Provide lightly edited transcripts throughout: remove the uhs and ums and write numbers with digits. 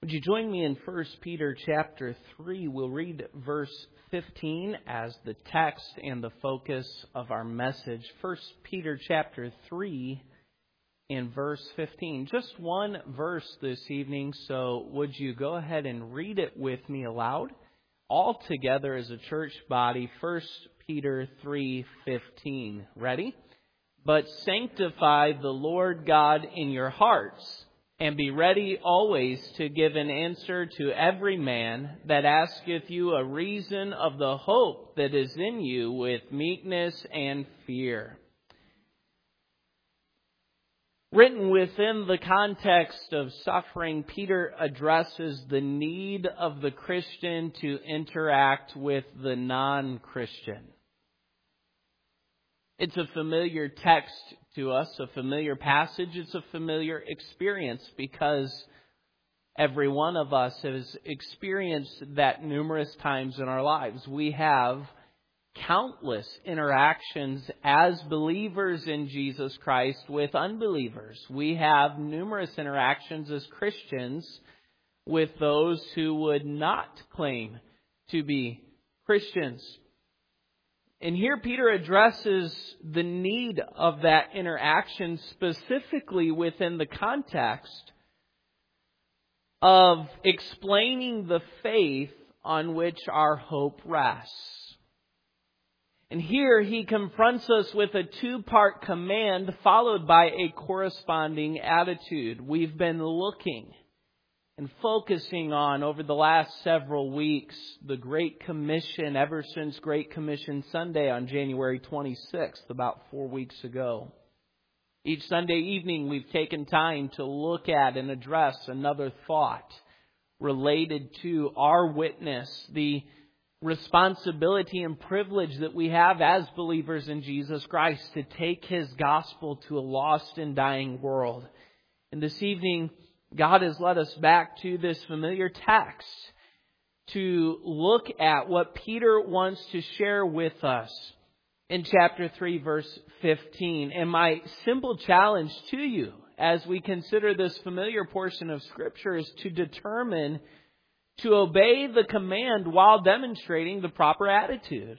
Would you join me in 1 Peter chapter 3? We'll read verse 15 as the text and the focus of our message. 1 Peter chapter 3 and verse 15. Just one verse this evening, so would you go ahead and read it with me aloud? All together as a church body, 1 Peter 3:15. Ready? But sanctify the Lord God in your hearts, and be ready always to give an answer to every man that asketh you a reason of the hope that is in you with meekness and fear. Written within the context of suffering, Peter addresses the need of the Christian to interact with the non-Christian. It's a familiar text to us, a familiar passage. It's a familiar experience because every one of us has experienced that numerous times in our lives. We have countless interactions as believers in Jesus Christ with unbelievers. We have numerous interactions as Christians with those who would not claim to be Christians. And here Peter addresses the need of that interaction specifically within the context of explaining the faith on which our hope rests. And here he confronts us with a two-part command followed by a corresponding attitude. We've been looking and focusing on over the last several weeks the Great Commission ever since Great Commission Sunday on January 26th, about 4 weeks ago. Each Sunday evening we've taken time to look at and address another thought related to our witness, the responsibility and privilege that we have as believers in Jesus Christ to take His gospel to a lost and dying world. And this evening, God has led us back to this familiar text to look at what Peter wants to share with us in chapter 3, verse 15. And my simple challenge to you as we consider this familiar portion of Scripture is to determine to obey the command while demonstrating the proper attitude.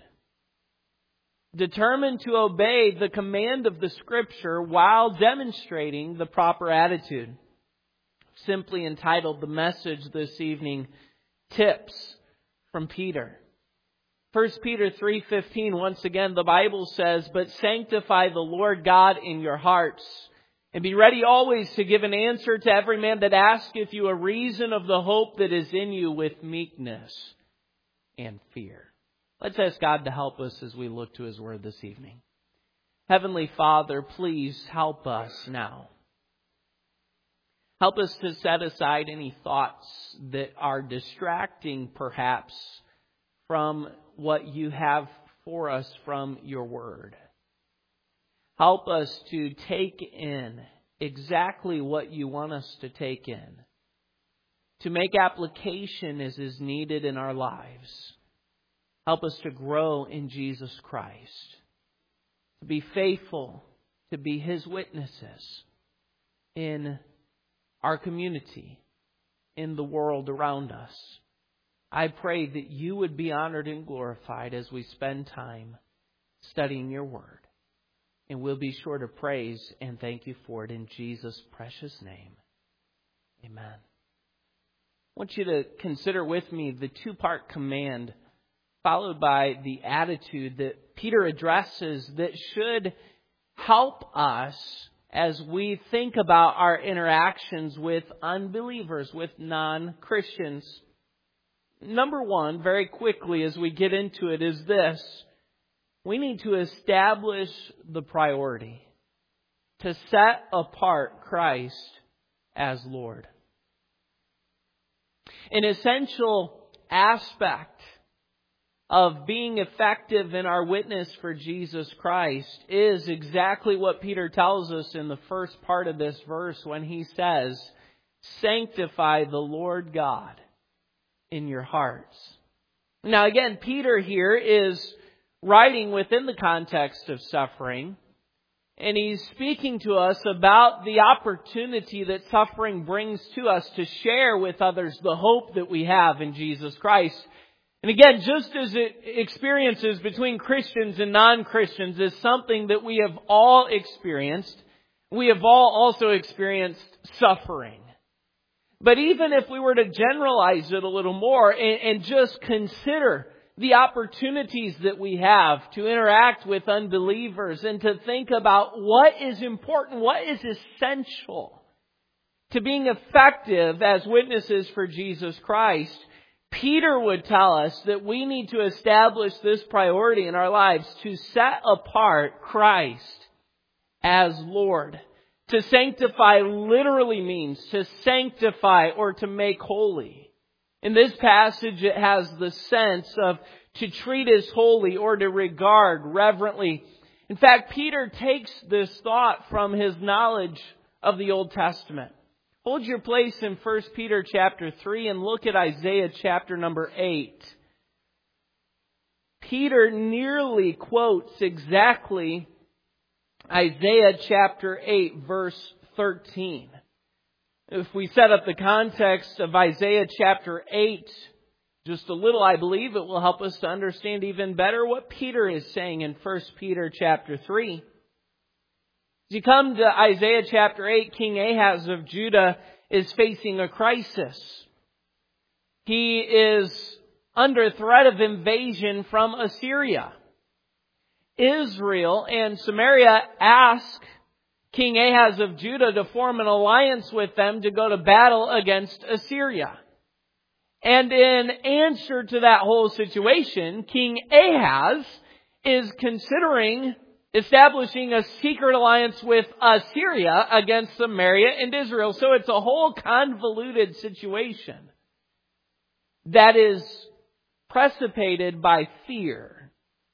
Determine to obey the command of the Scripture while demonstrating the proper attitude. Simply entitled the message this evening, Tips from Peter. 1 Peter 3:15, once again, the Bible says, But sanctify the Lord God in your hearts, and be ready always to give an answer to every man that asketh you a reason of the hope that is in you with meekness and fear. Let's ask God to help us as we look to His Word this evening. Heavenly Father, please help us now. Help us to set aside any thoughts that are distracting, perhaps, from what you have for us from your Word. Help us to take in exactly what you want us to take in, to make application as is needed in our lives. Help us to grow in Jesus Christ, to be faithful, to be His witnesses in our community, in the world around us. I pray that you would be honored and glorified as we spend time studying your Word. And we'll be sure to praise and thank you for it in Jesus' precious name. Amen. I want you to consider with me the two-part command followed by the attitude that Peter addresses that should help us as we think about our interactions with unbelievers, with non-Christians. Number one, very quickly as we get into it, is this. We need to establish the priority to set apart Christ as Lord. An essential aspect of being effective in our witness for Jesus Christ is exactly what Peter tells us in the first part of this verse when he says, Sanctify the Lord God in your hearts. Now again, Peter here is writing within the context of suffering. And he's speaking to us about the opportunity that suffering brings to us to share with others the hope that we have in Jesus Christ. And again, just as experiences between Christians and non-Christians is something that we have all experienced, we have all also experienced suffering. But even if we were to generalize it a little more and just consider the opportunities that we have to interact with unbelievers and to think about what is important, what is essential to being effective as witnesses for Jesus Christ, Peter would tell us that we need to establish this priority in our lives to set apart Christ as Lord. To sanctify literally means to sanctify or to make holy. In this passage, it has the sense of to treat as holy or to regard reverently. In fact, Peter takes this thought from his knowledge of the Old Testament. Hold your place in 1 Peter chapter 3 and look at Isaiah chapter number 8. Peter nearly quotes exactly Isaiah chapter 8, verse 13. If we set up the context of Isaiah chapter 8 just a little, I believe it will help us to understand even better what Peter is saying in 1 Peter chapter 3. As you come to Isaiah chapter 8, King Ahaz of Judah is facing a crisis. He is under threat of invasion from Assyria. Israel and Samaria ask King Ahaz of Judah to form an alliance with them to go to battle against Assyria. And in answer to that whole situation, King Ahaz is considering establishing a secret alliance with Assyria against Samaria and Israel. So it's a whole convoluted situation that is precipitated by fear.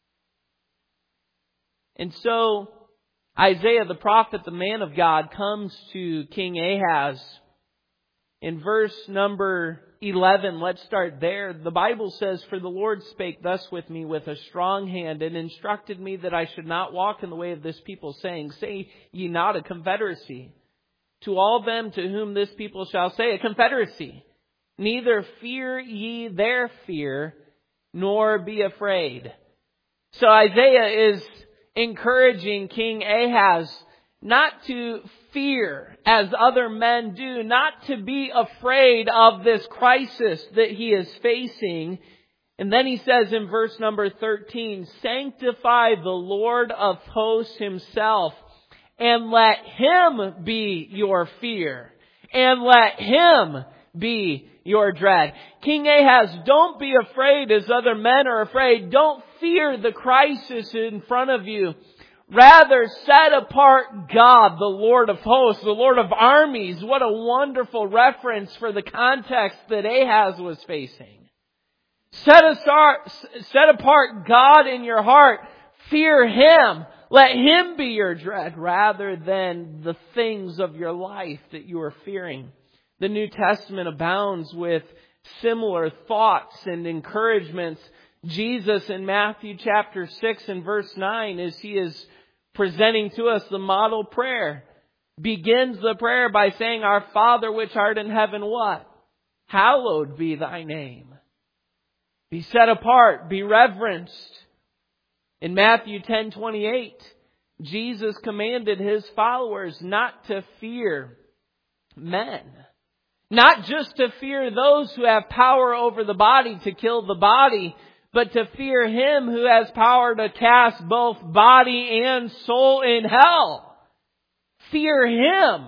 And so Isaiah the prophet, the man of God, comes to King Ahaz. In verse number 11, let's start there. The Bible says, "For the Lord spake thus with me with a strong hand, and instructed me that I should not walk in the way of this people, saying, Say ye not a confederacy. To all them to whom this people shall say, a confederacy. Neither fear ye their fear, nor be afraid." So Isaiah is encouraging King Ahaz not to fear as other men do, not to be afraid of this crisis that he is facing. And then he says in verse number 13, "Sanctify the Lord of hosts himself, and let him be your fear, and let him be your dread." King Ahaz, don't be afraid as other men are afraid. Don't fear the crisis in front of you. Rather, set apart God, the Lord of hosts, the Lord of armies. What a wonderful reference for the context that Ahaz was facing. Set apart God in your heart. Fear Him. Let Him be your dread rather than the things of your life that you are fearing. The New Testament abounds with similar thoughts and encouragements. Jesus in Matthew chapter 6 and verse 9, as He is presenting to us the model prayer, begins the prayer by saying, "Our Father which art in heaven," what? "Hallowed be thy name." Be set apart, be reverenced. In Matthew 10:28, Jesus commanded His followers not to fear men. Not just to fear those who have power over the body to kill the body, but to fear Him who has power to cast both body and soul in hell. Fear Him.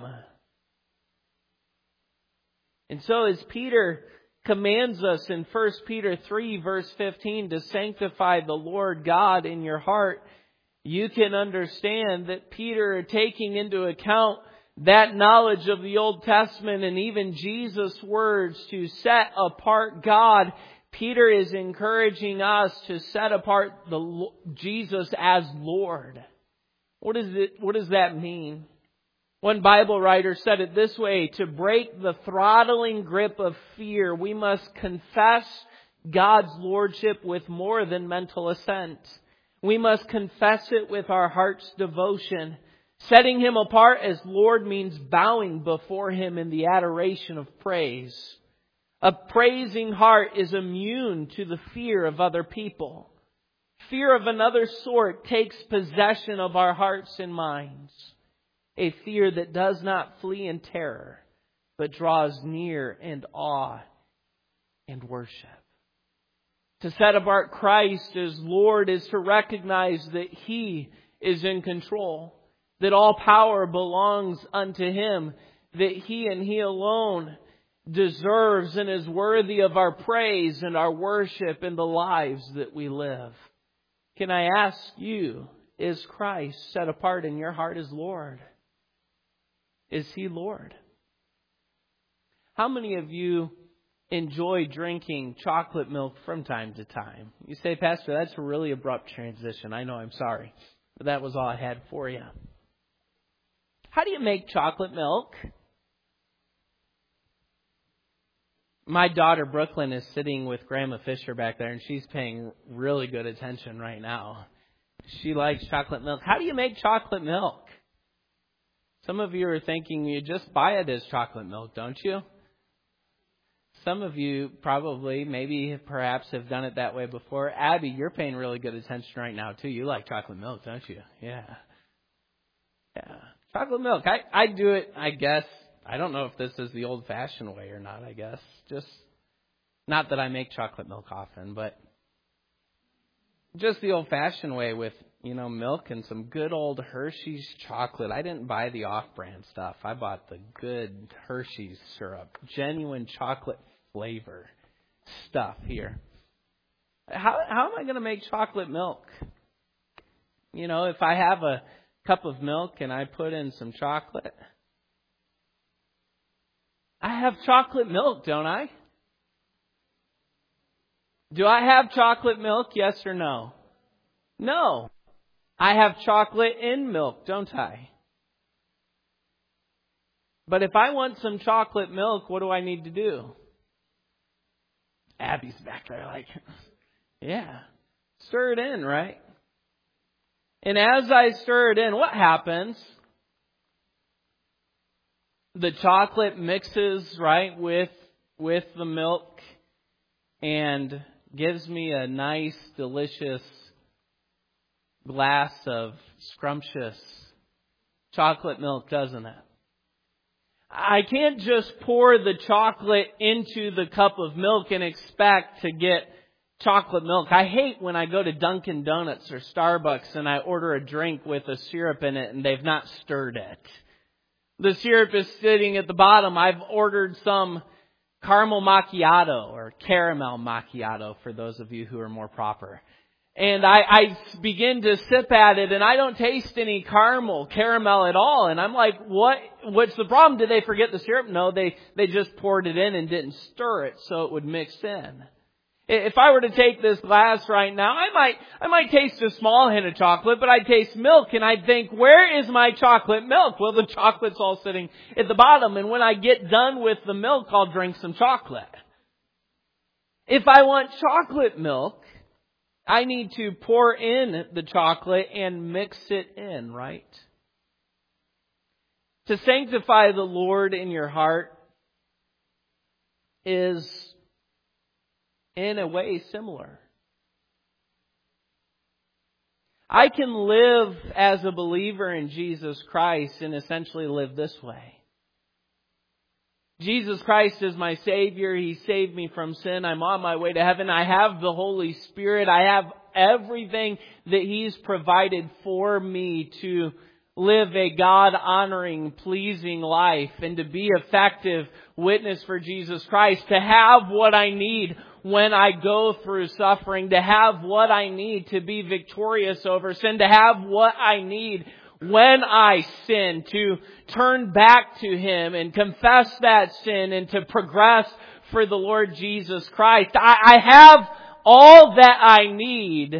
And so as Peter commands us in 1 Peter 3 verse 15 to sanctify the Lord God in your heart, you can understand that Peter, taking into account that knowledge of the Old Testament and even Jesus' words to set apart God, Peter is encouraging us to set apart Jesus as Lord. What does that mean? One Bible writer said it this way: to break the throttling grip of fear, we must confess God's lordship with more than mental assent. We must confess it with our heart's devotion. Setting Him apart as Lord means bowing before Him in the adoration of praise. A praising heart is immune to the fear of other people. Fear of another sort takes possession of our hearts and minds. A fear that does not flee in terror, but draws near in awe and worship. To set apart Christ as Lord is to recognize that He is in control, that all power belongs unto Him, that He and He alone deserves and is worthy of our praise and our worship in the lives that we live. Can I ask you, is Christ set apart in your heart as Lord? Is He Lord? How many of you enjoy drinking chocolate milk from time to time? You say, Pastor, that's a really abrupt transition. I know, I'm sorry. But that was all I had for you. How do you make chocolate milk? My daughter Brooklyn is sitting with Grandma Fisher back there, and she's paying really good attention right now. She likes chocolate milk. How do you make chocolate milk? Some of you are thinking you just buy it as chocolate milk, don't you? Some of you probably, maybe, perhaps have done it that way before. Abby, you're paying really good attention right now, too. You like chocolate milk, don't you? Yeah. Chocolate milk. I do it, I guess. I don't know if this is the old-fashioned way or not, I guess. Just, not that I make chocolate milk often, but just the old-fashioned way with, milk and some good old Hershey's chocolate. I didn't buy the off-brand stuff. I bought the good Hershey's syrup. Genuine chocolate flavor stuff here. How am I going to make chocolate milk? If I have a cup of milk and I put in some chocolate, I have chocolate milk, don't I? Do I have chocolate milk? Yes or no? No. I have chocolate in milk, don't I? But if I want some chocolate milk, what do I need to do? Abby's back there like, yeah. Stir it in, right? And as I stir it in, what happens? The chocolate mixes, right, with the milk and gives me a nice, delicious glass of scrumptious chocolate milk, doesn't it? I can't just pour the chocolate into the cup of milk and expect to get chocolate milk. I hate when I go to Dunkin' Donuts or Starbucks and I order a drink with a syrup in it and they've not stirred it. The syrup is sitting at the bottom. I've ordered some caramel macchiato or caramel macchiato for those of you who are more proper. And I begin to sip at it and I don't taste any caramel at all. And I'm like, what's the problem? Did they forget the syrup? No, they just poured it in and didn't stir it so it would mix in. If I were to take this glass right now, I might taste a small hint of chocolate, but I'd taste milk and I'd think, where is my chocolate milk? Well, the chocolate's all sitting at the bottom. And when I get done with the milk, I'll drink some chocolate. If I want chocolate milk, I need to pour in the chocolate and mix it in, right? To sanctify the Lord in your heart is in a way similar. I can live as a believer in Jesus Christ and essentially live this way. Jesus Christ is my Savior. He saved me from sin. I'm on my way to heaven. I have the Holy Spirit. I have everything that He's provided for me to live a God-honoring, pleasing life and to be effective witness for Jesus Christ, to have what I need when I go through suffering, to have what I need to be victorious over sin, to have what I need when I sin, to turn back to Him and confess that sin and to progress for the Lord Jesus Christ. I have all that I need.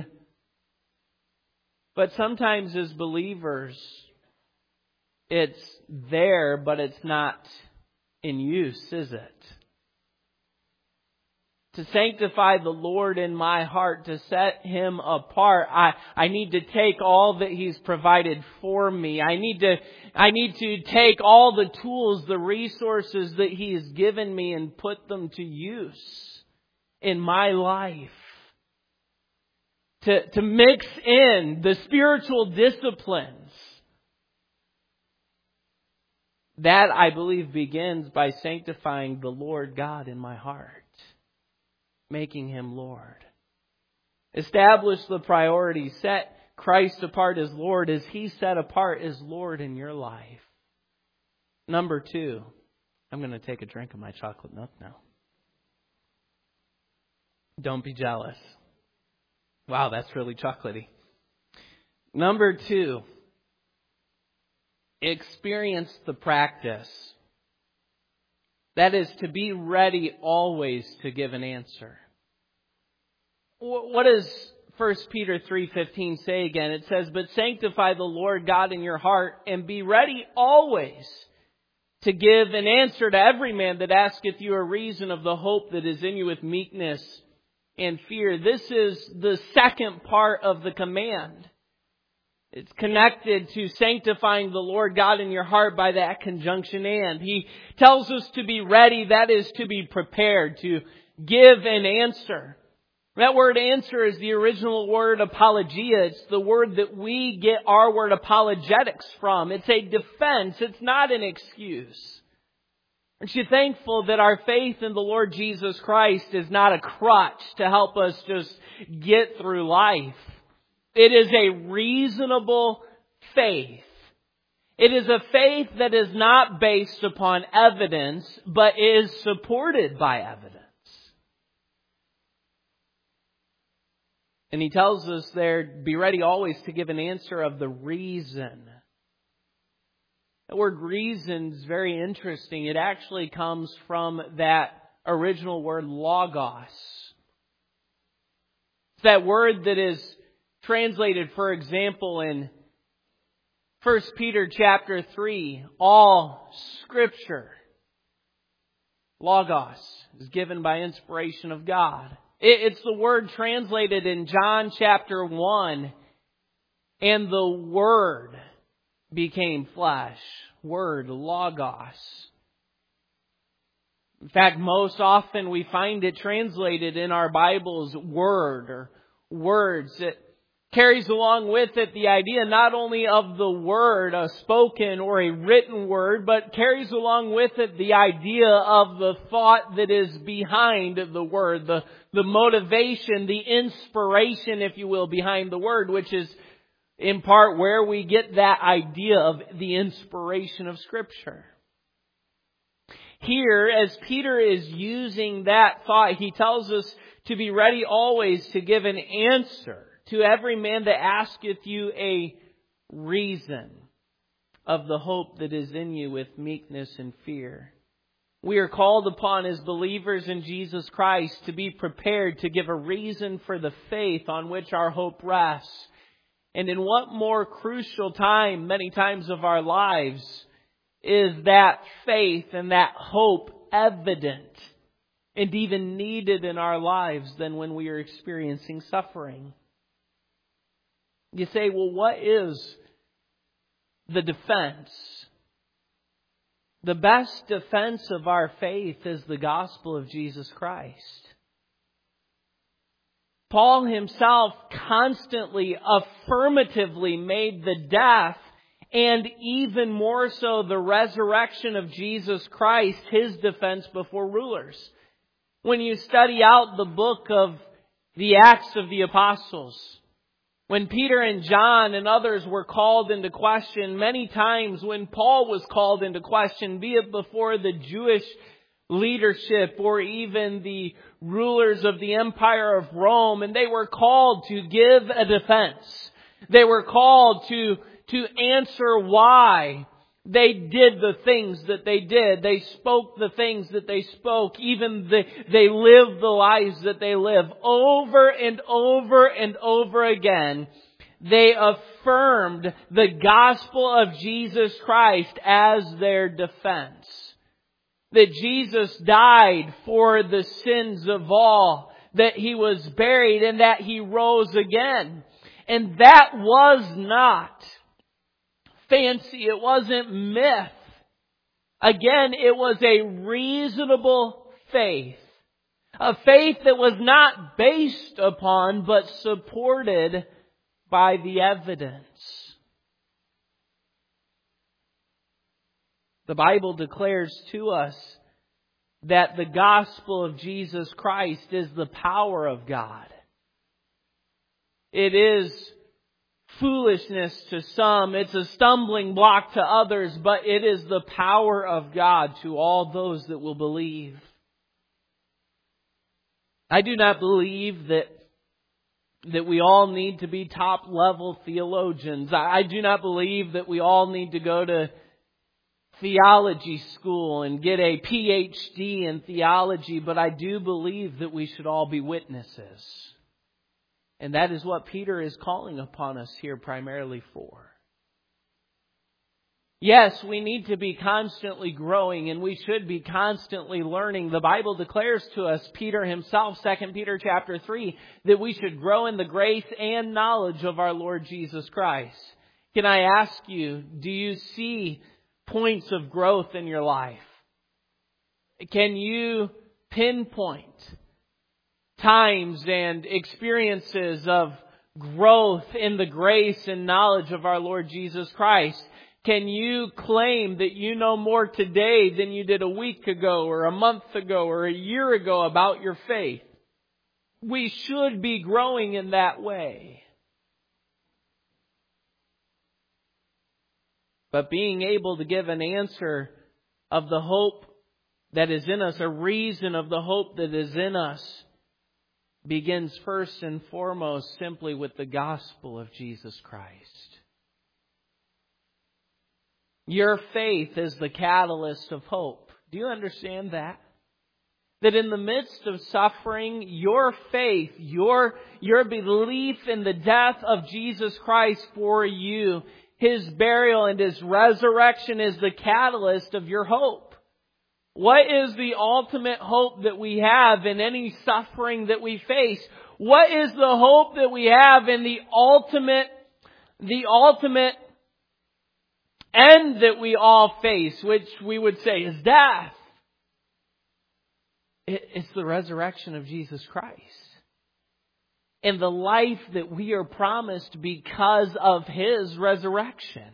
But sometimes as believers, it's there, but it's not in use, is it? To sanctify the Lord in my heart, to set Him apart, I need to take all that He's provided for me. I need to take all the tools, the resources that He has given me and put them to use in my life. To mix in the spiritual disciplines. That, I believe, begins by sanctifying the Lord God in my heart. Making Him Lord. Establish the priority. Set Christ apart as Lord as He set apart as Lord in your life. Number 2. I'm going to take a drink of my chocolate milk now. Don't be jealous. Wow, that's really chocolatey. Number 2. Experience the practice. That is to be ready always to give an answer. What does 1 Peter 3:15 say again? It says, "But sanctify the Lord God in your heart, and be ready always to give an answer to every man that asketh you a reason of the hope that is in you with meekness and fear." This is the second part of the command. It's connected to sanctifying the Lord God in your heart by that conjunction "and." He tells us to be ready, that is to be prepared, to give an answer. That word answer is the original word apologia. It's the word that we get our word apologetics from. It's a defense. It's not an excuse. Aren't you thankful that our faith in the Lord Jesus Christ is not a crutch to help us just get through life? It is a reasonable faith. It is a faith that is not based upon evidence, but is supported by evidence. And he tells us there, be ready always to give an answer of the reason. The word reason is very interesting. It actually comes from that original word logos. It's that word that is translated, for example, in 1 Peter chapter 3, all Scripture, logos, is given by inspiration of God. It's the word translated in John chapter 1, and the Word became flesh. Word, logos. In fact, most often we find it translated in our Bibles word or words. It carries along with it the idea not only of the word, a spoken or a written word, but carries along with it the idea of the thought that is behind the word, the motivation, the inspiration, if you will, behind the word, which is in part where we get that idea of the inspiration of Scripture. Here, as Peter is using that thought, he tells us to be ready always to give an answer to every man that asketh you a reason of the hope that is in you with meekness and fear. We are called upon as believers in Jesus Christ to be prepared to give a reason for the faith on which our hope rests. And in what more crucial time, many times of our lives, is that faith and that hope evident and even needed in our lives than when we are experiencing suffering? You say, well, what is the defense? The best defense of our faith is the gospel of Jesus Christ. Paul himself constantly, affirmatively made the death and even more so the resurrection of Jesus Christ his defense before rulers. When you study out the book of the Acts of the Apostles, when Peter and John and others were called into question, many times when Paul was called into question, be it before the Jewish leadership or even the rulers of the Empire of Rome, and they were called to give a defense. They were called to answer why they did the things that they did. They spoke the things that they spoke. Even they lived the lives that they live. Over and over and over again, they affirmed the gospel of Jesus Christ as their defense. that Jesus died for the sins of all, that He was buried, and that He rose again. And that was not fancy. It wasn't myth. Again, it was a reasonable faith. A faith that was not based upon, but supported by the evidence. The Bible declares to us that the gospel of Jesus Christ is the power of God. It is foolishness to some. It's a stumbling block to others, but it is the power of God to all those that will believe. I do not believe that we all need to be top-level theologians. I do not believe that we all need to go to theology school and get a PhD in theology, but I do believe that we should all be witnesses. And that is what Peter is calling upon us here primarily for. Yes, we need to be constantly growing, and we should be constantly learning. The Bible declares to us, Peter himself, 2 Peter chapter 3, that we should grow in the grace and knowledge of our Lord Jesus Christ. Can I ask you, do you see points of growth in your life? Can you pinpoint times and experiences of growth in the grace and knowledge of our Lord Jesus Christ? Can you claim that you know more today than you did a week ago or a month ago or a year ago about your faith? We should be growing in that way. But being able to give an answer of the hope that is in us, a reason of the hope that is in us, begins first and foremost simply with the gospel of Jesus Christ. Your faith is the catalyst of hope. Do you understand that? That in the midst of suffering, your faith, your belief in the death of Jesus Christ for you, His burial and His resurrection is the catalyst of your hope. What is the ultimate hope that we have in any suffering that we face? What is the hope that we have in the ultimate end that we all face, which we would say is death? It's the resurrection of Jesus Christ. And the life that we are promised because of His resurrection.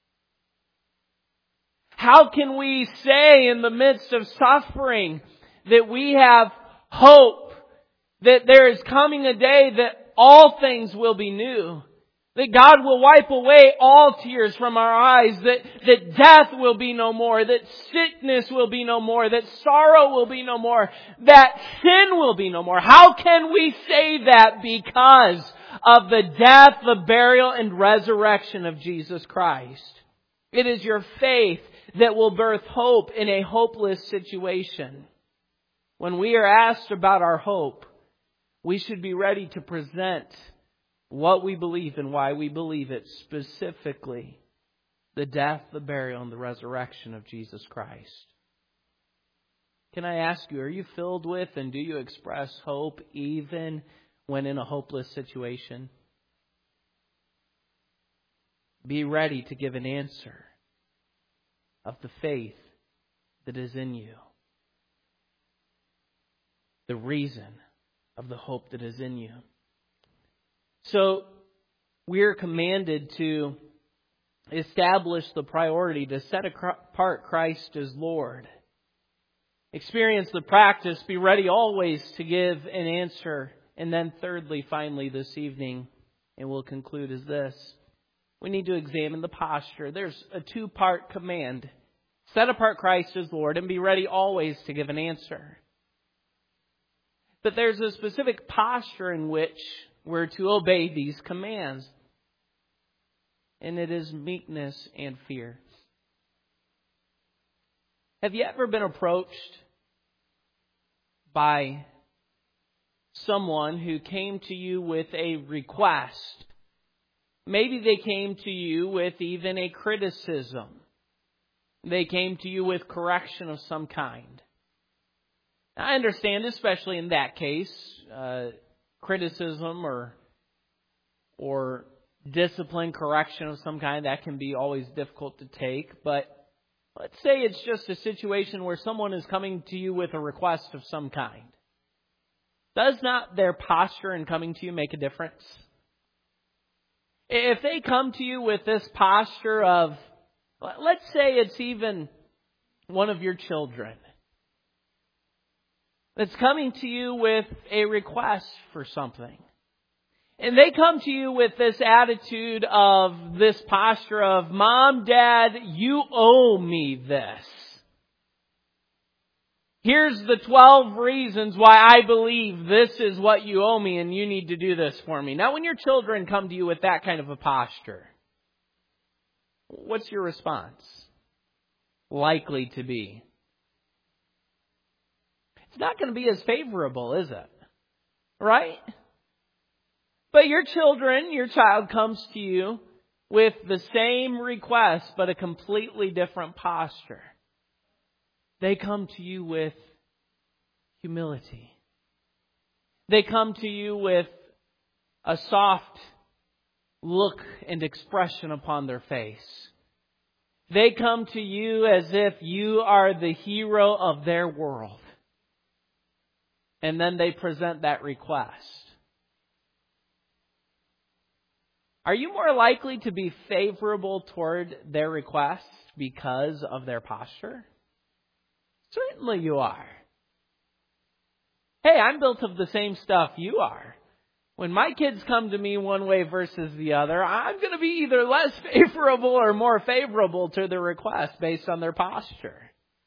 How can we say in the midst of suffering that we have hope, that there is coming a day that all things will be new, that God will wipe away all tears from our eyes, that death will be no more, that sickness will be no more, that sorrow will be no more, that sin will be no more? How can we say that? Because of the death, the burial, and resurrection of Jesus Christ. It is your faith that will birth hope in a hopeless situation. When we are asked about our hope, we should be ready to present what we believe and why we believe it, specifically the death, the burial, and the resurrection of Jesus Christ. Can I ask you, are you filled with and do you express hope even when in a hopeless situation? Be ready to give an answer of the faith that is in you. The reason of the hope that is in you. So, we are commanded to establish the priority to set apart Christ as Lord. Experience the practice, be ready always to give an answer. And then thirdly, finally this evening, and we'll conclude, is this. We need to examine the posture. There's a two-part command. Set apart Christ as Lord and be ready always to give an answer. But there's a specific posture in which we're to obey these commands. And it is meekness and fear. Have you ever been approached by someone who came to you with a request? Maybe they came to you with even a criticism. They came to you with correction of some kind. I understand, especially in that case, criticism or discipline, correction of some kind, that can be always difficult to take. But let's say it's just a situation where someone is coming to you with a request of some kind. Does not their posture in coming to you make a difference? If they come to you with this posture of, let's say it's even one of your children that's coming to you with a request for something. And they come to you with this attitude of this posture of, Mom, Dad, you owe me this. Here's the 12 reasons why I believe this is what you owe me and you need to do this for me. Now, when your children come to you with that kind of a posture, what's your response likely to be? It's not going to be as favorable, is it? Right? But your child comes to you with the same request, but a completely different posture. They come to you with humility. They come to you with a soft look and expression upon their face. They come to you as if you are the hero of their world. And then they present that request. Are you more likely to be favorable toward their request because of their posture? Certainly you are. Hey, I'm built of the same stuff you are. When my kids come to me one way versus the other, I'm going to be either less favorable or more favorable to the request based on their posture.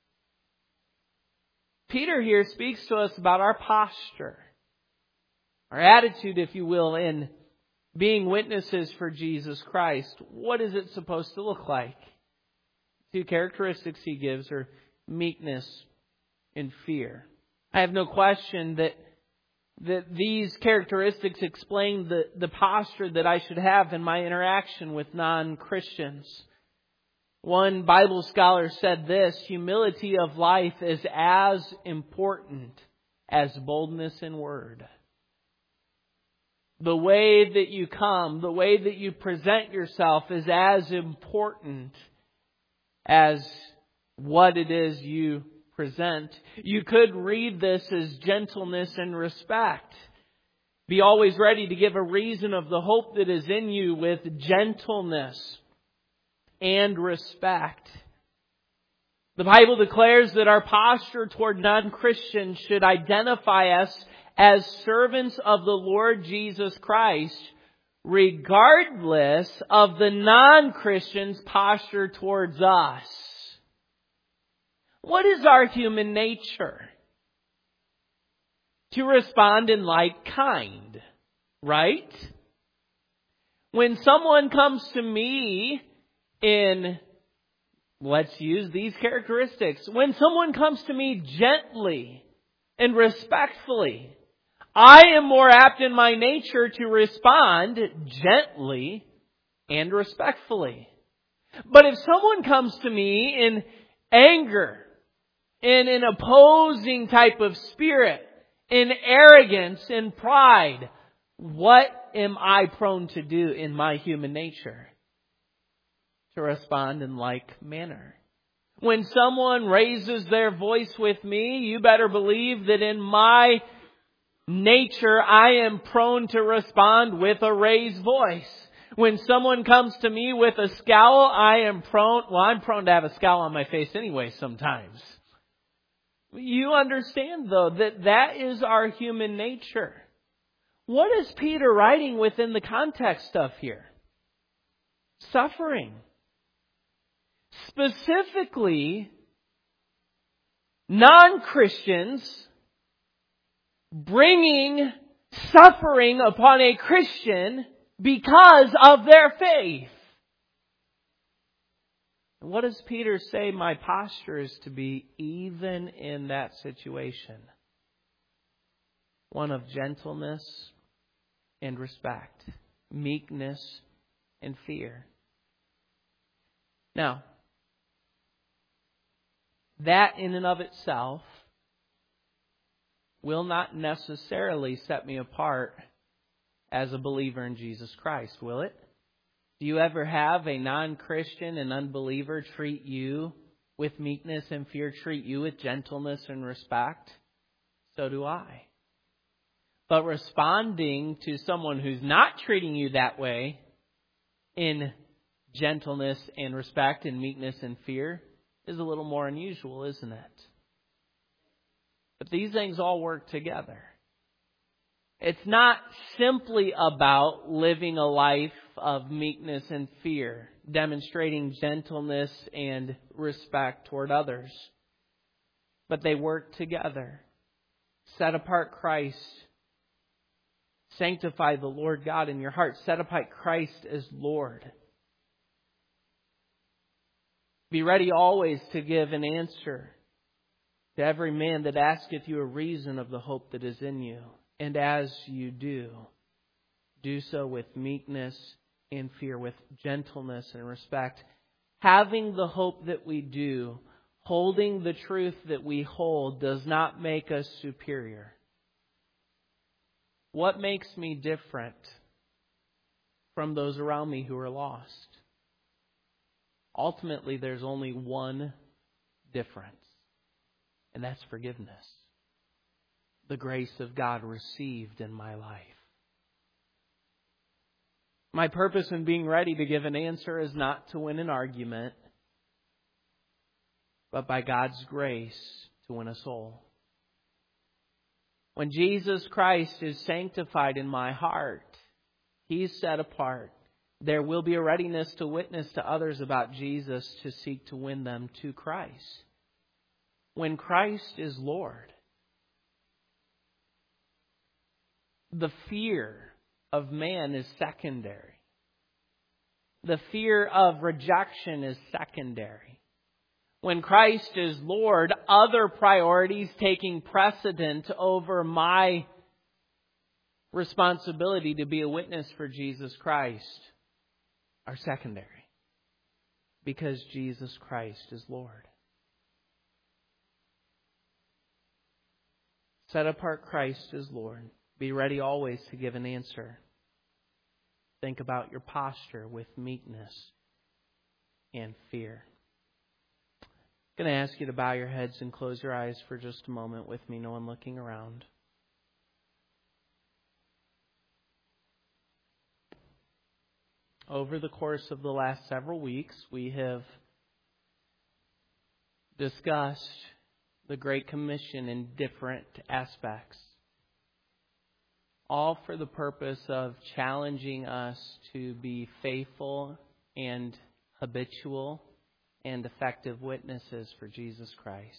Peter here speaks to us about our posture, our attitude, if you will, in being witnesses for Jesus Christ. What is it supposed to look like? Two characteristics he gives are meekness and fear. I have no question that these characteristics explain the posture that I should have in my interaction with non-Christians. One Bible scholar said this: humility of life is as important as boldness in word. The way that you come, the way that you present yourself is as important as what it is you present. You could read this as gentleness and respect. Be always ready to give a reason of the hope that is in you with gentleness and respect. The Bible declares that our posture toward non-Christians should identify us as servants of the Lord Jesus Christ, regardless of the non-Christian's posture towards us. What is our human nature? To respond in like kind, right? When someone comes to me let's use these characteristics. When someone comes to me gently and respectfully, I am more apt in my nature to respond gently and respectfully. But if someone comes to me in anger, in an opposing type of spirit, in arrogance, in pride, what am I prone to do in my human nature? To respond in like manner. When someone raises their voice with me, you better believe that in my nature I am prone to respond with a raised voice. When someone comes to me with a scowl, I'm prone to have a scowl on my face anyway sometimes. You understand though that is our human nature. What is Peter writing within the context of here? Suffering. Specifically, non-Christians bringing suffering upon a Christian because of their faith. What does Peter say my posture is to be even in that situation? One of gentleness and respect, meekness and fear. Now, that in and of itself will not necessarily set me apart as a believer in Jesus Christ, will it? Do you ever have a non-Christian and unbeliever treat you with meekness and fear, treat you with gentleness and respect? So do I. But responding to someone who's not treating you that way in gentleness and respect and meekness and fear is a little more unusual, isn't it? But these things all work together. It's not simply about living a life of meekness and fear, demonstrating gentleness and respect toward others. But they work together. Set apart Christ. Sanctify the Lord God in your heart. Set apart Christ as Lord. Be ready always to give an answer to every man that asketh you a reason of the hope that is in you. And as you do so with meekness and fear, with gentleness and respect, having the hope that we do, holding the truth that we hold, does not make us superior. What makes me different from those around me who are lost? Ultimately, there's only one difference, and that's forgiveness. The grace of God received in my life. My purpose in being ready to give an answer is not to win an argument, but by God's grace to win a soul. When Jesus Christ is sanctified in my heart, He's set apart. There will be a readiness to witness to others about Jesus to seek to win them to Christ. When Christ is Lord, the fear of man is secondary. The fear of rejection is secondary. When Christ is Lord, other priorities taking precedent over my responsibility to be a witness for Jesus Christ are secondary. Because Jesus Christ is Lord. Set apart Christ as Lord. Be ready always to give an answer. Think about your posture with meekness and fear. I'm going to ask you to bow your heads and close your eyes for just a moment with me, no one looking around. Over the course of the last several weeks, we have discussed the Great Commission in different aspects. All for the purpose of challenging us to be faithful and habitual and effective witnesses for Jesus Christ.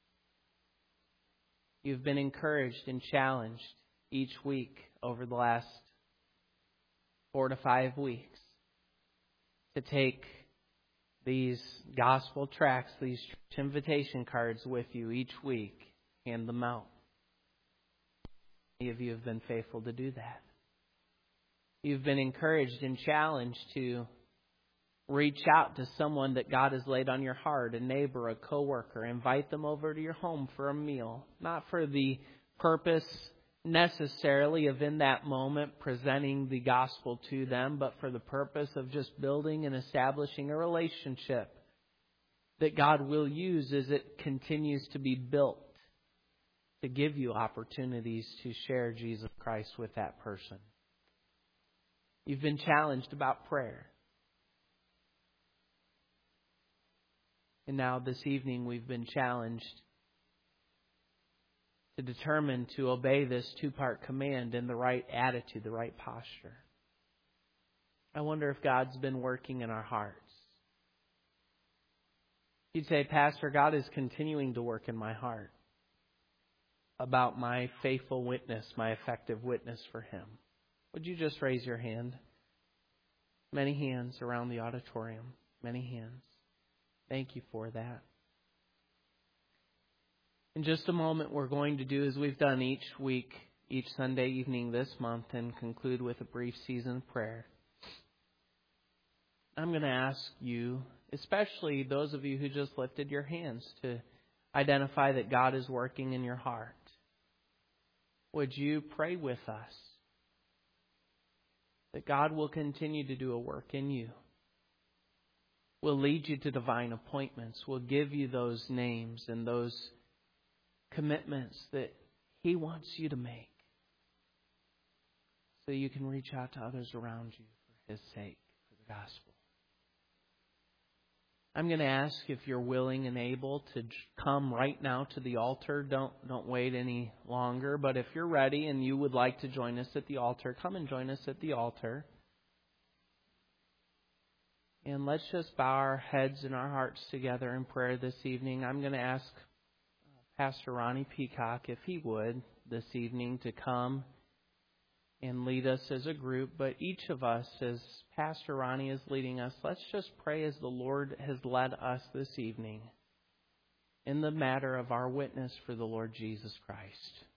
You've been encouraged and challenged each week over the last 4 to 5 weeks to take these gospel tracts, these invitation cards with you each week, hand them out. Many of you have been faithful to do that. You've been encouraged and challenged to reach out to someone that God has laid on your heart, a neighbor, a coworker. Invite them over to your home for a meal. Not for the purpose necessarily of in that moment presenting the gospel to them, but for the purpose of just building and establishing a relationship that God will use as it continues to be built, to give you opportunities to share Jesus Christ with that person. You've been challenged about prayer. And now this evening we've been challenged to determine to obey this 2-part command in the right attitude, the right posture. I wonder if God's been working in our hearts. You'd say, Pastor, God is continuing to work in my heart about my faithful witness, my effective witness for Him. Would you just raise your hand? Many hands around the auditorium. Many hands. Thank you for that. In just a moment, we're going to do as we've done each week, each Sunday evening this month, and conclude with a brief season prayer. I'm going to ask you, especially those of you who just lifted your hands, to identify that God is working in your heart, would you pray with us that God will continue to do a work in you? Will lead you to divine appointments. Will give you those names and those commitments that He wants you to make, so you can reach out to others around you for His sake, for the gospel. I'm going to ask if you're willing and able to come right now to the altar. Don't wait any longer. But if you're ready and you would like to join us at the altar, come and join us at the altar. And let's just bow our heads and our hearts together in prayer this evening. I'm going to ask Pastor Ronnie Peacock, if he would, this evening to come and lead us as a group. But each of us, as Pastor Ronnie is leading us, let's just pray as the Lord has led us this evening in the matter of our witness for the Lord Jesus Christ.